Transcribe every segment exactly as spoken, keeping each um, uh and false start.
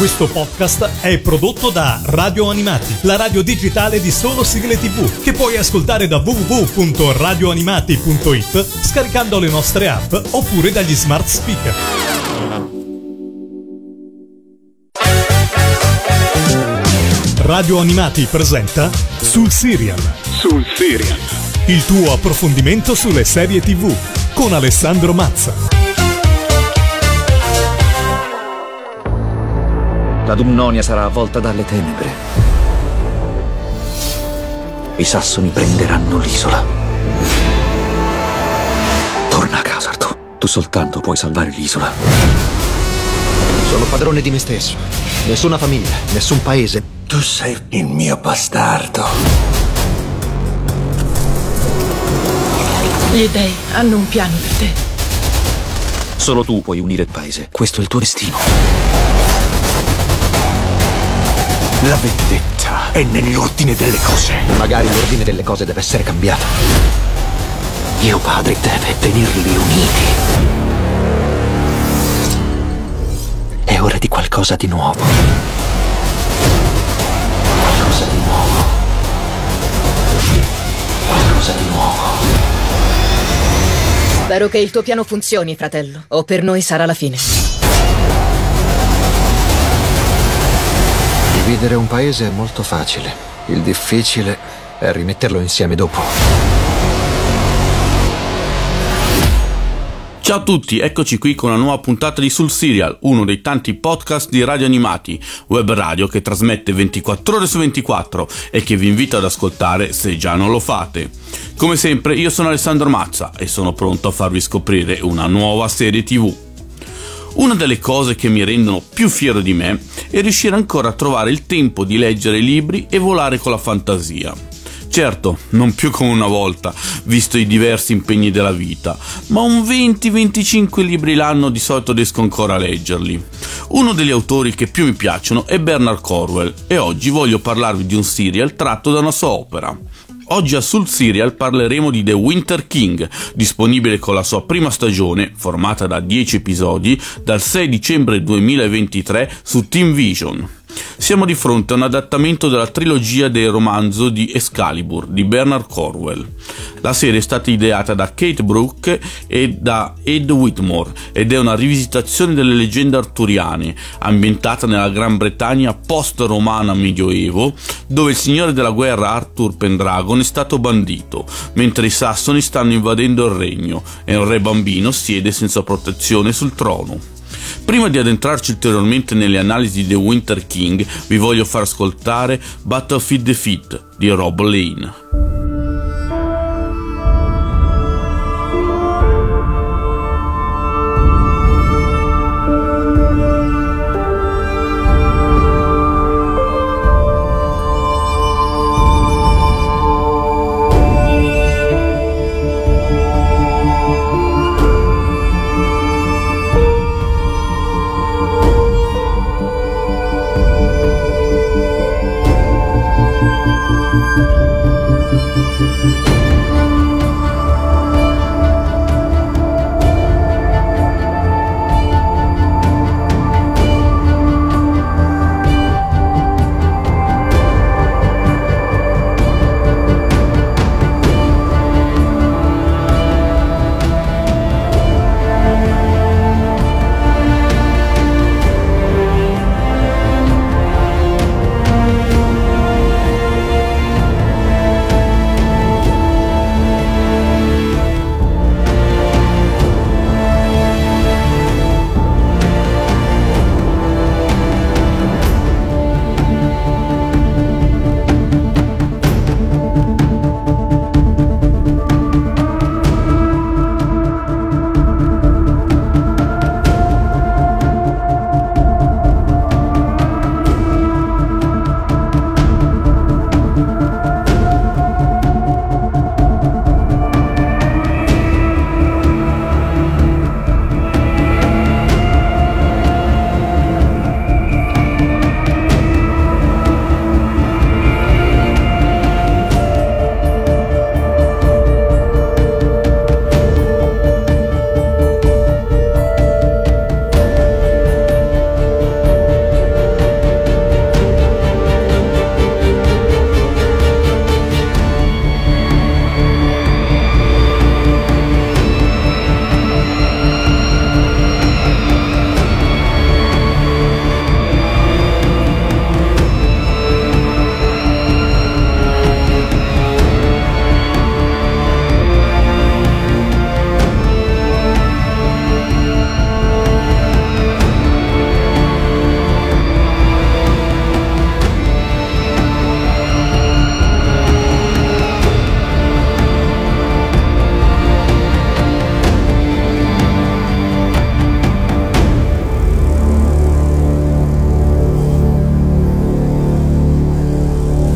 Questo podcast è prodotto da Radio Animati, la radio digitale di solo sigle tivù, che puoi ascoltare da w w w punto radioanimati punto i t scaricando le nostre app oppure dagli smart speaker. Radio Animati presenta Sul Serial. Sul Serial. Il tuo approfondimento sulle serie tivù con Alessandro Mazza. La Dumnonia sarà avvolta dalle tenebre. I sassoni prenderanno l'isola. Torna a casa, Artù. Tu soltanto puoi salvare l'isola. Sono padrone di me stesso. Nessuna famiglia, nessun paese. Tu sei il mio bastardo. Gli dei hanno un piano per te. Solo tu puoi unire il paese. Questo è il tuo destino. La vendetta è nell'ordine delle cose. Magari l'ordine delle cose deve essere cambiato. Mio padre deve tenerli uniti. È ora di qualcosa di nuovo. Qualcosa di nuovo. Qualcosa di nuovo. Spero che il tuo piano funzioni, fratello, o per noi sarà la fine. Dividere un paese è molto facile. Il difficile è rimetterlo insieme dopo. Ciao a tutti, eccoci qui con una nuova puntata di Sul Serial, uno dei tanti podcast di Radio Animati, web radio che trasmette ventiquattro ore su ventiquattro e che vi invito ad ascoltare se già non lo fate. Come sempre, io sono Alessandro Mazza e sono pronto a farvi scoprire una nuova serie tivù. Una delle cose che mi rendono più fiero di me è riuscire ancora a trovare il tempo di leggere libri e volare con la fantasia. Certo, non più come una volta, visto i diversi impegni della vita, ma un venti venticinque libri l'anno di solito riesco ancora a leggerli. Uno degli autori che più mi piacciono è Bernard Cornwell e oggi voglio parlarvi di un serial tratto da una sua opera. Oggi a Sul Serial parleremo di The Winter King, disponibile con la sua prima stagione, formata da dieci episodi, dal sei dicembre duemilaventitré su Team Vision. Siamo di fronte a un adattamento della trilogia del romanzo di Excalibur di Bernard Cornwell. La serie è stata ideata da Kate Brooke e da Ed Whitmore ed è una rivisitazione delle leggende arturiane, ambientata nella Gran Bretagna post-romana medioevo, dove il signore della guerra Arthur Pendragon è stato bandito, mentre i sassoni stanno invadendo il regno e un re bambino siede senza protezione sul trono. Prima di addentrarci ulteriormente nelle analisi di The Winter King, vi voglio far ascoltare Battlefield Defeat di Rob Lane.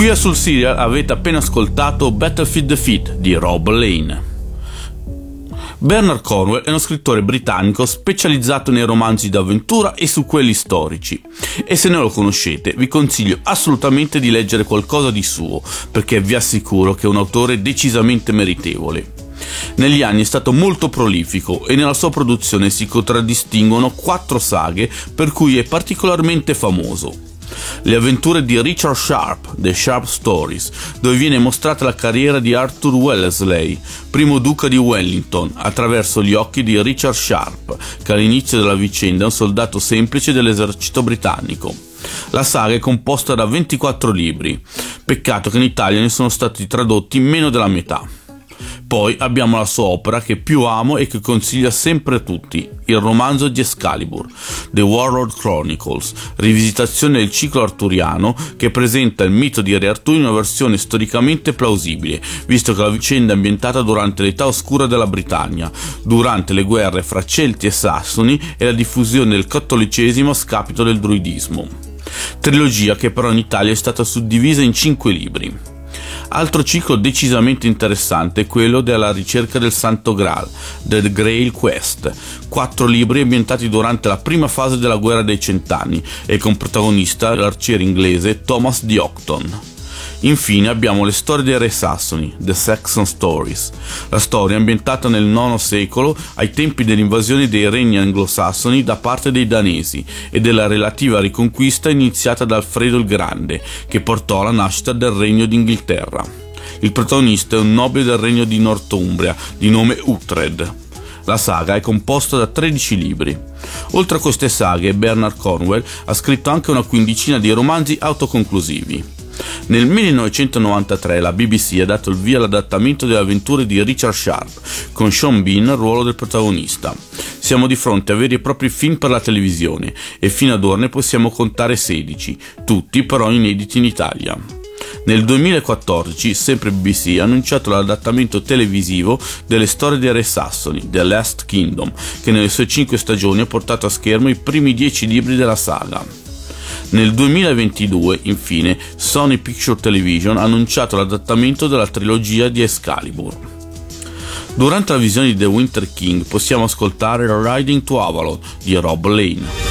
Qui a Sul Serial avete appena ascoltato Battlefield Defeat di Rob Lane. Bernard Cornwell è uno scrittore britannico specializzato nei romanzi d'avventura e su quelli storici, e se non lo conoscete vi consiglio assolutamente di leggere qualcosa di suo, perché vi assicuro che è un autore decisamente meritevole. Negli anni è stato molto prolifico e nella sua produzione si contraddistinguono quattro saghe per cui è particolarmente famoso. Le avventure di Richard Sharp, The Sharp Stories, dove viene mostrata la carriera di Arthur Wellesley, primo duca di Wellington, attraverso gli occhi di Richard Sharp, che all'inizio della vicenda è un soldato semplice dell'esercito britannico. La saga è composta da ventiquattro libri, peccato che in Italia ne sono stati tradotti meno della metà. Poi abbiamo la sua opera che più amo e che consiglio sempre a tutti, il romanzo di Excalibur, The Warlord Chronicles, rivisitazione del ciclo arturiano che presenta il mito di Re Artù in una versione storicamente plausibile, visto che la vicenda è ambientata durante l'età oscura della Britannia, durante le guerre fra Celti e Sassoni e la diffusione del cattolicesimo a scapito del druidismo. Trilogia che però in Italia è stata suddivisa in cinque libri. Altro ciclo decisamente interessante è quello della ricerca del Santo Graal, The Grail Quest, quattro libri ambientati durante la prima fase della Guerra dei Cent'anni e con protagonista l'arciere inglese Thomas Diocton. Infine abbiamo le storie dei re sassoni, The Saxon Stories, la storia ambientata nel nono secolo ai tempi dell'invasione dei regni anglosassoni da parte dei danesi e della relativa riconquista iniziata da Alfredo il Grande, che portò alla nascita del regno d'Inghilterra. Il protagonista è un nobile del regno di Northumbria di nome Uhtred. La saga è composta da tredici libri. Oltre a queste saghe, Bernard Cornwell ha scritto anche una quindicina di romanzi autoconclusivi. Nel millenovecentonovantatré la B B C ha dato il via all'adattamento delle avventure di Richard Sharp, con Sean Bean nel ruolo del protagonista. Siamo di fronte a veri e propri film per la televisione, e fino ad ora ne possiamo contare sedici, tutti però inediti in Italia. Nel duemilaquattordici, sempre B B C ha annunciato l'adattamento televisivo delle storie dei re sassoni, The Last Kingdom, che nelle sue cinque stagioni ha portato a schermo i primi dieci libri della saga. Nel duemilaventidue, infine, Sony Pictures Television ha annunciato l'adattamento della trilogia di Excalibur. Durante la visione di The Winter King possiamo ascoltare Riding to Avalon di Rob Lane.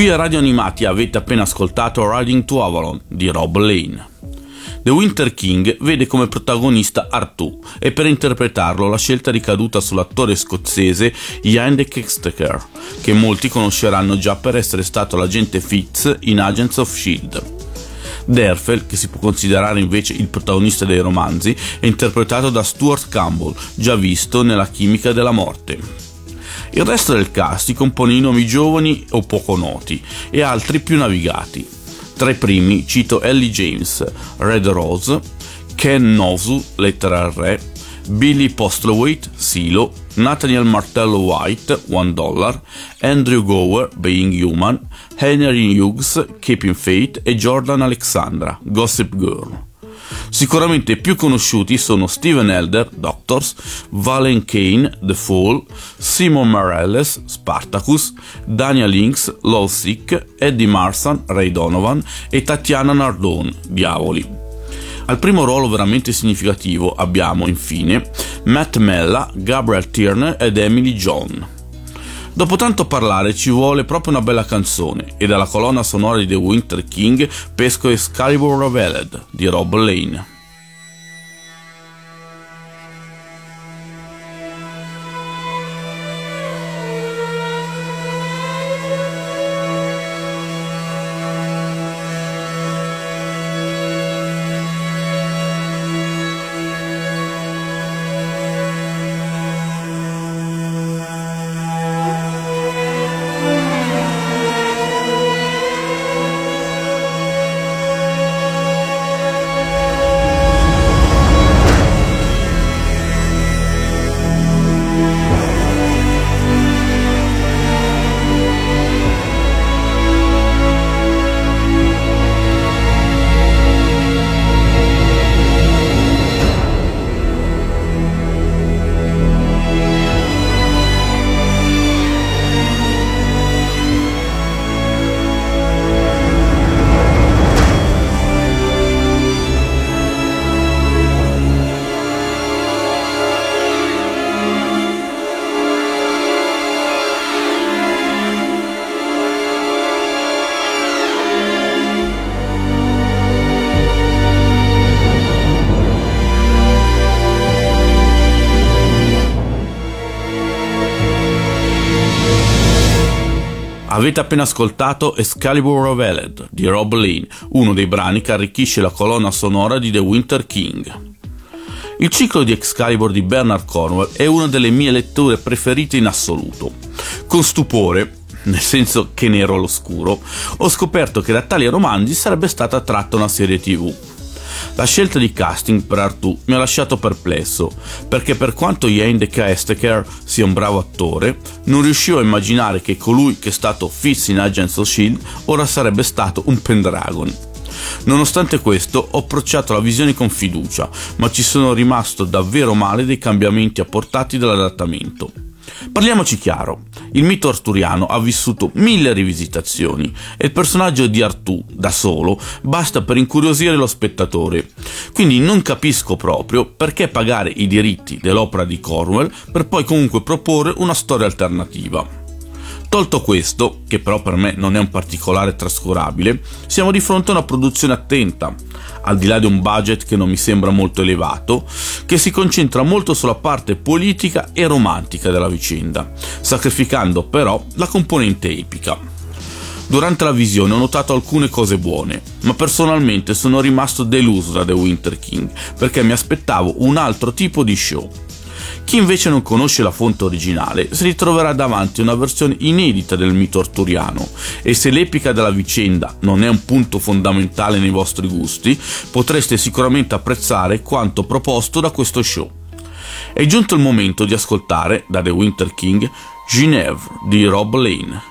Qui a Radio Animati avete appena ascoltato Riding to Avalon di Rob Lane. The Winter King vede come protagonista Artù e per interpretarlo la scelta è ricaduta sull'attore scozzese Ian de Kexteker, che molti conosceranno già per essere stato l'agente Fitz in Agents of Shield. Derfel, che si può considerare invece il protagonista dei romanzi, è interpretato da Stuart Campbell, già visto nella Chimica della morte. Il resto del cast si compone di nomi giovani o poco noti e altri più navigati. Tra i primi cito Ellie James, Red Rose, Ken Nosu, lettera al re, Billy Postlethwaite, Silo, Nathaniel Martello White, One Dollar, Andrew Gower, Being Human, Henry Hughes, Keeping Faith e Jordan Alexandra, Gossip Girl. Sicuramente più conosciuti sono Steven Elder, Doctors, Valen Kane, The Fall, Simon Morales, Spartacus, Daniel Lynx, Lovesick, Eddie Marsan, Ray Donovan e Tatiana Nardone, Diavoli. Al primo ruolo veramente significativo abbiamo, infine, Matt Mella, Gabriel Tierney ed Emily John. Dopo tanto parlare ci vuole proprio una bella canzone e dalla colonna sonora di The Winter King pesco Excalibur Revealed di Rob Lane. Avete appena ascoltato Excalibur Revealed di Rob Lane, uno dei brani che arricchisce la colonna sonora di The Winter King. Il ciclo di Excalibur di Bernard Cornwell è una delle mie letture preferite in assoluto. Con stupore, nel senso che nero all'oscuro, ho scoperto che da tali romanzi sarebbe stata tratta una serie tivù. La scelta di casting per Artù mi ha lasciato perplesso, perché per quanto Ian de Kexteker sia un bravo attore, non riuscivo a immaginare che colui che è stato Fitz in Agents of Shield ora sarebbe stato un Pendragon. Nonostante questo, ho approcciato la visione con fiducia, ma ci sono rimasto davvero male dei cambiamenti apportati dall'adattamento. Parliamoci chiaro, il mito arturiano ha vissuto mille rivisitazioni e il personaggio di Artù, da solo, basta per incuriosire lo spettatore. Quindi non capisco proprio perché pagare i diritti dell'opera di Cornwell per poi comunque proporre una storia alternativa. Tolto questo, che però per me non è un particolare trascurabile, siamo di fronte a una produzione attenta, al di là di un budget che non mi sembra molto elevato, che si concentra molto sulla parte politica e romantica della vicenda, sacrificando però la componente epica. Durante la visione ho notato alcune cose buone, ma personalmente sono rimasto deluso da The Winter King, perché mi aspettavo un altro tipo di show. Chi invece non conosce la fonte originale si ritroverà davanti a una versione inedita del mito arturiano, e se l'epica della vicenda non è un punto fondamentale nei vostri gusti, potreste sicuramente apprezzare quanto proposto da questo show. È giunto il momento di ascoltare, da The Winter King, Genève di Rob Lane.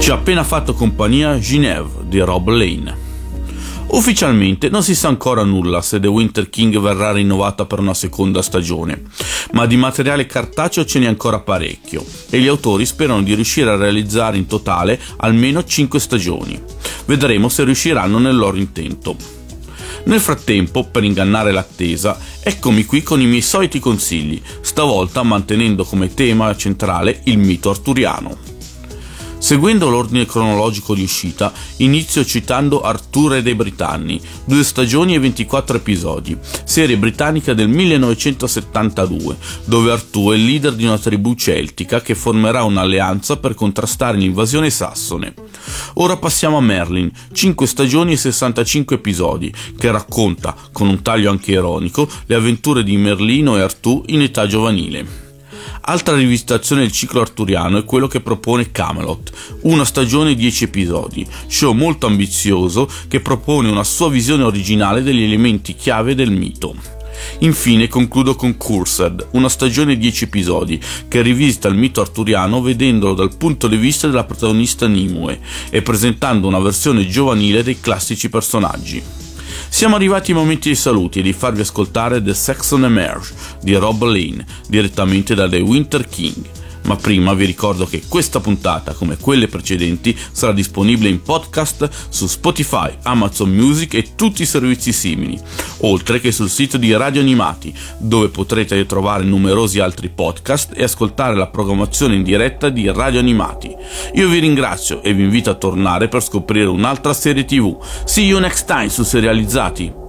Ci ha appena fatto compagnia Genève di Rob Lane. Ufficialmente non si sa ancora nulla se The Winter King verrà rinnovata per una seconda stagione, ma di materiale cartaceo ce n'è ancora parecchio e gli autori sperano di riuscire a realizzare in totale almeno cinque stagioni. Vedremo se riusciranno nel loro intento. Nel frattempo, per ingannare l'attesa, eccomi qui con i miei soliti consigli, stavolta mantenendo come tema centrale il mito arturiano. Seguendo l'ordine cronologico di uscita, inizio citando Artù Re dei Britanni, due stagioni e ventiquattro episodi, serie britannica del millenovecentosettantadue, dove Artù è il leader di una tribù celtica che formerà un'alleanza per contrastare l'invasione sassone. Ora passiamo a Merlin, cinque stagioni e sessantacinque episodi, che racconta, con un taglio anche ironico, le avventure di Merlino e Artù in età giovanile. Altra rivisitazione del ciclo arturiano è quello che propone Camelot, una stagione e dieci episodi, show molto ambizioso che propone una sua visione originale degli elementi chiave del mito. Infine concludo con Cursed, una stagione e dieci episodi che rivisita il mito arturiano vedendolo dal punto di vista della protagonista Nimue e presentando una versione giovanile dei classici personaggi. Siamo arrivati ai momenti dei saluti e di farvi ascoltare The Saxon Emerge di Rob Lane, direttamente da The Winter King. Ma prima vi ricordo che questa puntata, come quelle precedenti, sarà disponibile in podcast su Spotify, Amazon Music e tutti i servizi simili, oltre che sul sito di Radio Animati, dove potrete trovare numerosi altri podcast e ascoltare la programmazione in diretta di Radio Animati. Io vi ringrazio e vi invito a tornare per scoprire un'altra serie tivù. See you next time su Serializzati!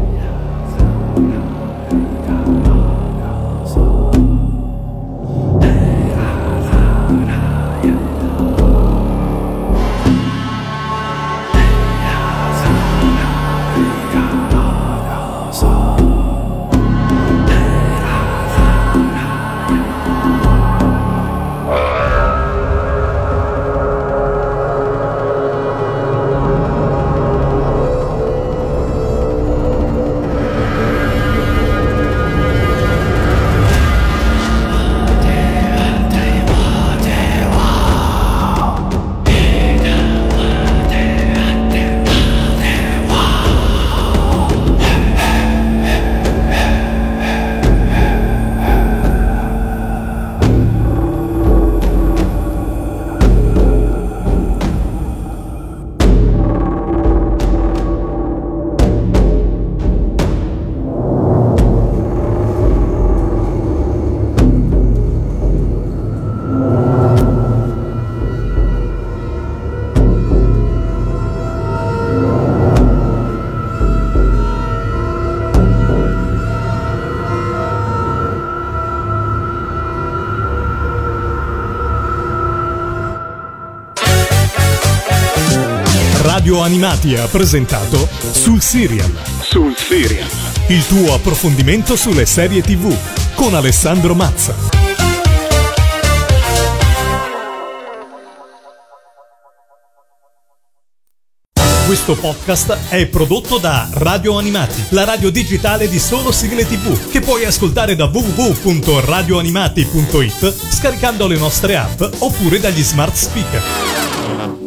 Radio Animati ha presentato Sul Serial. Sul Serial. Il tuo approfondimento sulle serie tivù con Alessandro Mazza. Questo podcast è prodotto da Radio Animati, la radio digitale di solo sigle tivù, che puoi ascoltare da w w w punto radio animati punto it scaricando le nostre app oppure dagli smart speaker.